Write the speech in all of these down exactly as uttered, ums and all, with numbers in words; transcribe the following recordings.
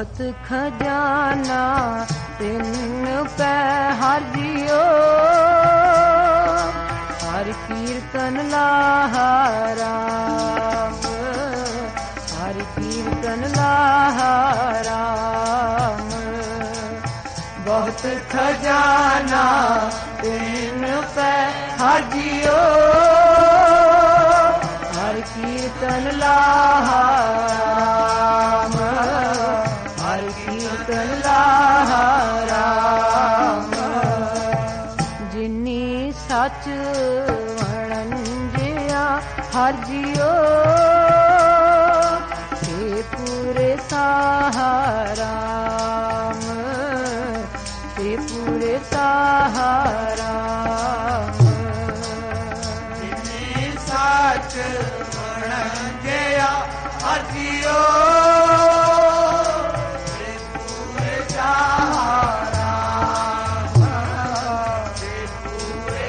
ਬਹੁਤ ਖਜ਼ਾਨਾ ਤਿੰਨ ਪੈ ਹਰ ਜਿਓ ਹਰ ਕੀਰਤਨ ਲਾਹਾ ਰਾਮ ਹਰ ਕੀਰਤਨ ਲਾਹਾ ਰਾਮ ਬਹੁਤ ਖਜ਼ਾਨਾ ਤਿੰਨ ਪੈ ਹਰ ਜਿਓ ਹਰ ਕੀਰਤਨ ਲਾਹਾ ਰਾਮ ਹਰ ਕੀਰਤਨ ਲਾਹਾ ਰਾਮ ਜਿਨੀ ਸੱਚ ਵਣੰਜਿਆ ਹਰ ਜਿਓ ਤੇ ਪੂਰੇ ਸਾਹਾਰਾਮ ਤੇ ਪੂਰੇ ਸਾਹਾਰਾਮ ਜਿਨੀ ਸੱਚ ਵਣੰਜਿਆ ਹਰ ਜਿਓ ਤੇ ਪੂਰੇ ਸਾਹਾਰਾਮ ਤੇ ਪੂਰੇ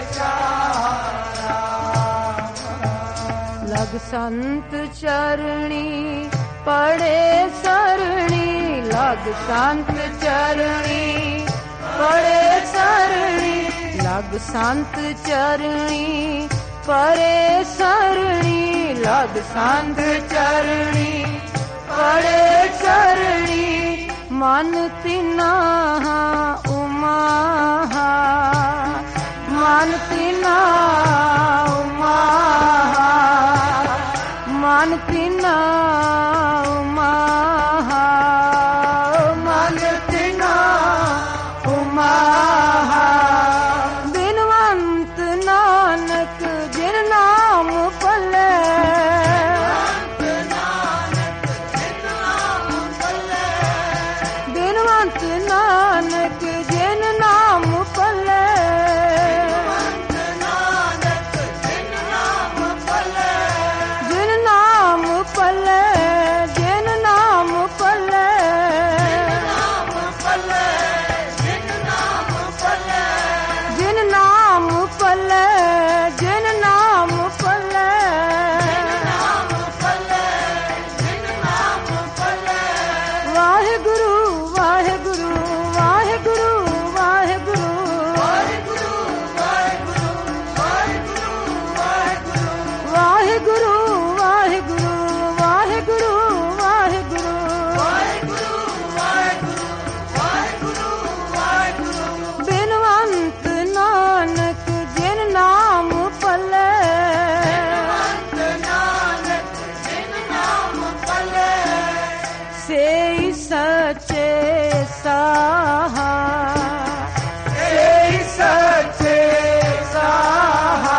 ਸਾਹਾਰਾਮ ਲਗ ਸੰਤ ਚਰਣੀ ਪੜੇ ਸਰਣੀ ਲਗ ਸੰਤ ਚਰਣੀ ਪੜੇ ਸਰਣੀ ਲਗ ਸੰਤ ਚਰਣੀ ਪਰੇ ਸਰਣੀ ਲਗ ਸੰਤ ਚਰਣੀ ਪੜੇ ਸਰਣੀ ਮਨ ਤਿਨਾ ਉਮਾ ਮਨ ਤਿਨਾ ਉਮਾ ਮਨ ਤਿਨਾ ਉਮਾ ਮਨ ਤਿਨਾ ਉਮਾ ਬਿਨਵੰਤ ਨਾਨਕ ਜਿਨ ਨਾਮ ਪੱਲੇ ਬਿਨਵੰਤ ਨਾਨਕ ਜਿਨ ਨਾਮ ਪੱਲੇ ਜਿਨ ਨਾਮ ਪੱਲੇ ਜਿਨ ਨਾਮ ਪੱਲੇ ਜਿਨ ਨਾਮ ਪੱਲੇ ਜਿਨ ਨਾਮ ਪੱਲੇ ਵਾਹਿਗੁਰੂ ਵਾਹਿਗੁਰੂ ਵਾਹਿਗੁਰੂ ਵਾਹਿਗੁਰੂ ਵਾਹਿਗੁਰੂ ਵਾਹਿਗੁਰੂ ਵਾਹਿਗੁਰੂ ਵਾਹਿਗੁਰੂ ਬਿਨਵੰਤ ਨਾਨਕ ਜਿਨ ਨਾਮ ਪੱਲੇ ਸੇਈ ਸੱਚੇ ਸਾਹਾ ਸੇ ਸੱਚੇ ਸਾਹਾ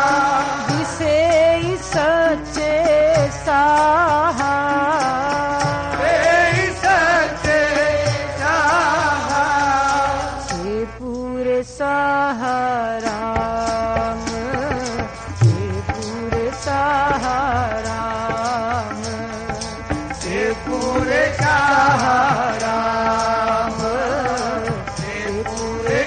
ਸੇਈ ਸੱਚੇ ਸਾਹਾ ਸੇ ਸੱਚੇ ਸਾਹਾ ਸੇ ਪੂਰੇ ਸਾਹਾਰਾਮ ਸੇ ਪੂਰੇ ਸਾਹਾਰਾਮ ਸੇ ਪੂਰੇ ਸਾਹਾਰਾਮ ਸੇ ਪੂਰੇ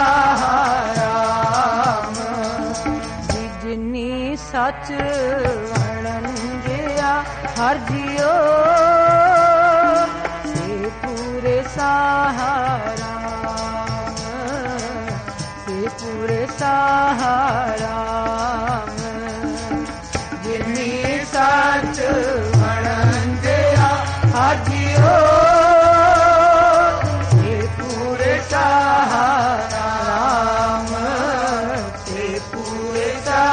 ਸਾਹਾਰਾਮ ਜਿਨੀ ਸੱਚ ਵਣੰਜਿਆ ਹਰ ਜਿਓ ਸੇ ਪੂਰੇ ਸਾਹਾਰਾਮ ਸੇ ਪੂਰੇ ਸਾਹਾਰਾਮ ਜਿਨੀ ਸੱਚ ਵਣੰਜਿਆ ਹਰ ਜਿਓ ਸੇ ਪੂਰੇ ਸਾਹਾਰਾਮ ਸੇ ਪੂਰੇ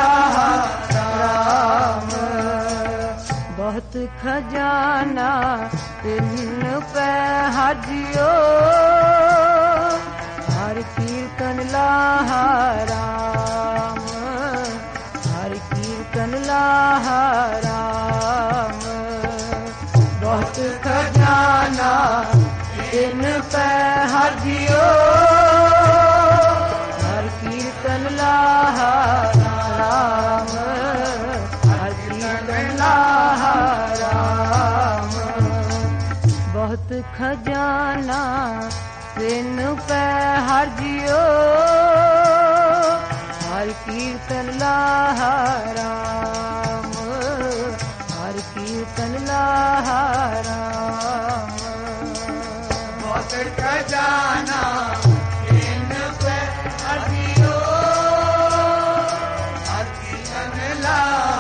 ਸਾਹਾਰਾਮ ਬਹੁਤ ਖਜ਼ਾਨਾ ਤਿੰਨ ਪੈ ਹਰ ਜਿਓ ਹਰ ਕੀਰਤਨ ਲਾਹਾ ਰਾਮ ਹਰ ਕੀਰਤਨ ਲਾਹਾ ਰਾਮ ਬਹੁਤ ਖਜ਼ਾਨਾ ਤਿੰਨ ਪੈ ਹਰ ਜਿਓ ਹਰ ਕੀਰਤਨ ਲਾਹਾ ਰਾਮ ਹਰ ਕੀਰਤਨ ਲਾਹਾ ਰਾਮ ਬਹੁਤ ਖਜ਼ਾਨਾ ਤਿੰਨ ਪੈ ਹਰ ਜਿਓ ਹਰ ਕੀਰਤਨ ਲਾਹਾ ਰਾਮ ਹਰ ਕੀਰਤਨ ਲਾਹਾ ਰਾਮ बहुत खजाना इन पे अतियो अति अनला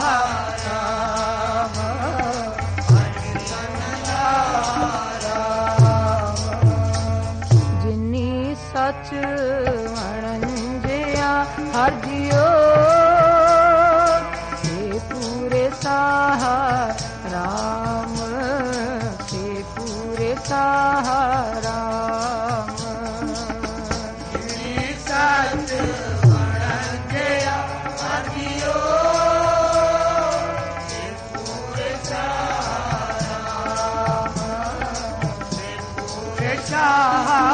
राम अति अनला राम जिनी सच अणंजिया हर जियो से पूरे साहा राम से पूरे साहा राम जिनी सच अणंजिया हर जियो से पूरे साहा राम से पूरे साहा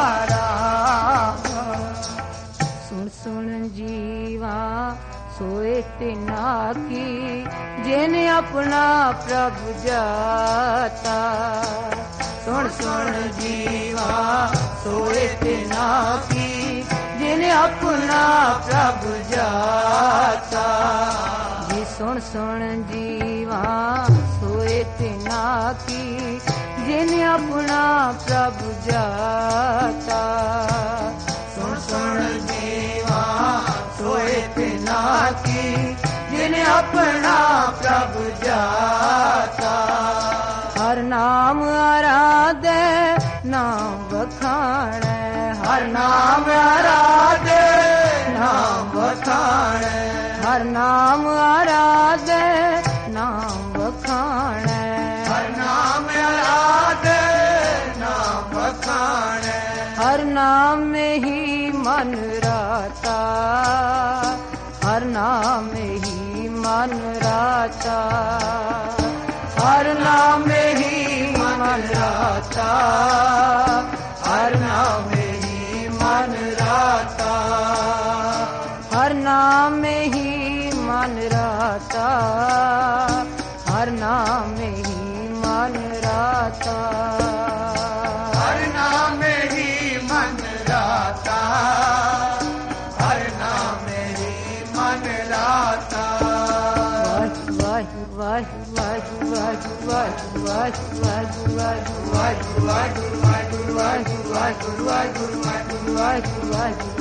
सुन सुन जीवा सोए तिना की जिने अपना प्रभु जाता सुन सुन जीवा सोए तिना की जिने अपना प्रभु जाता जी सुन सुन जीवा सोए तिना की जिने अपना प्रभु जाता सुन सुन जीवा सोए तिना की जिन्हें अपना प्रभु जाता हर नाम आराधे नाम बखाणे हर नाम आराधे नाम बखाणे हर नाम आराधे नाम बखाणे हर नाम आराधे नाम बखाणे हर नाम में ही मन राता हर नाम में ही मन राता हर नाम में ही मन राता हर नाम में ही मन राता हर नाम में ही मन राता हर नाम में ही मन राता हर नाम में ही मन राता हर नाम में ही मन राता वाहि वाहि वाहि वाहि वाहि वाहि वाहि वाहि वाहि वाहि वाहि वाहि वाहि वाहि वाहि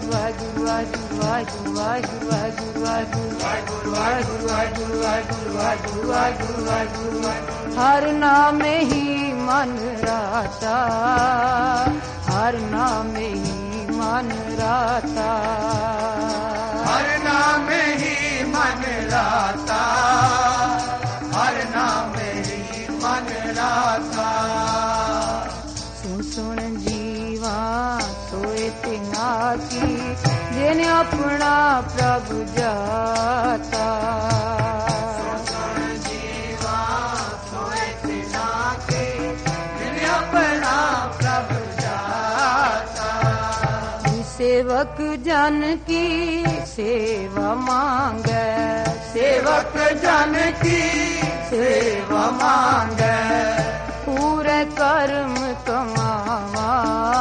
हर नाम में ही मन राता हर नाम में ही मन राता हर नाम में ही मन राता हर नाम में ही मन राता सुन सुन जीवा सोए तिना की जिन्हें अपना प्रभु जाता सुन सुन जीवा सोए तिना की जिन्हें अपना प्रभु जाता सेवक जन की सेवा मांगे सेवक जन की सेवा मांगे पूरे कर्म कमावा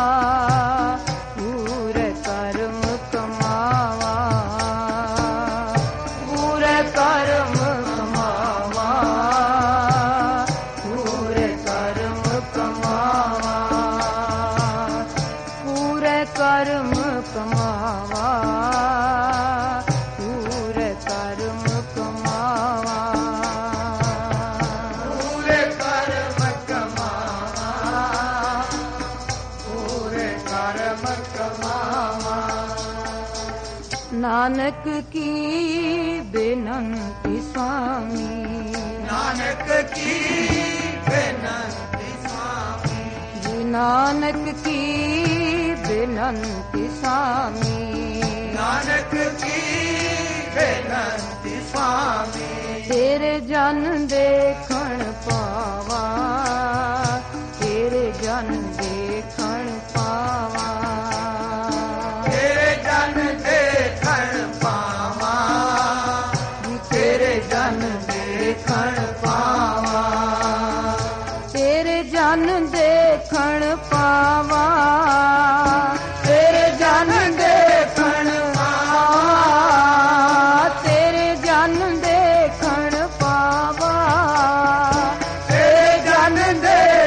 पूरे कर्म कमावा पूरे कर्म कमावा पूरे कर्म कमावा पूरे कर्म कमावा पूरे कर्म कमावा पूरे कर्म कमावा पूरे कर्म कमावा नानक की बेनंती स्वामी नानक की बेनंती स्वामी जी नानक की बेनंती स्वामी नानक की बेनंती स्वामी तेरे जन देखण पावा तेरे जन देखण पावा तेरे जन देखण पावा तेरे जन देखण पावा तेरे जन देखण पावा तेरे जन देखण पावा तेरे जन देखण पावा तेरे जन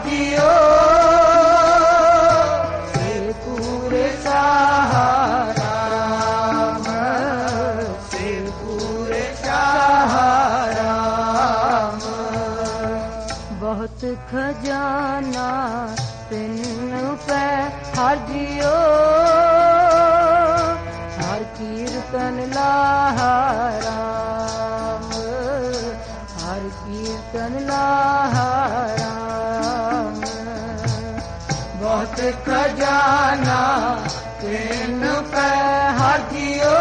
ਜਿਓ ਸੇ ਪੂਰੇ ਸਹਾਰਾ ਰਾਮ ਸੇ ਪੂਰੇ ਸਹਾਰਾ ਰਾਮ ਬਹੁਤ ਖਜ਼ਾਨਾ ਤਿੰਨ ਪੈ ਹਰ ਜਿਓ ਹਰ ਕੀਰਤਨ ਲਾਹਾ ਰਾਮ ਹਰ ਕੀਰਤਨ ਲਾਹਾ ਰਾਮ ਬਹੁਤ ਖਜ਼ਾਨਾ ਤਿੰਨ ਪੈ ਹਰ ਜਿਓ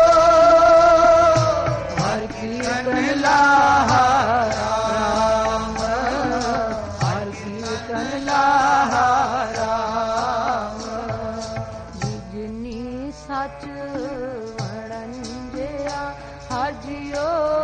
ਹਰ ਕੀਰਤਨ ਲਾਹਾ ਰਾਮ ਹਰ ਕੀਰਤਨ ਲਾਹਾ ਰਾਮ ਜਿਨੀ ਸੱਚ ਵਣੰਜਿਆ ਹਰ ਜਿਓ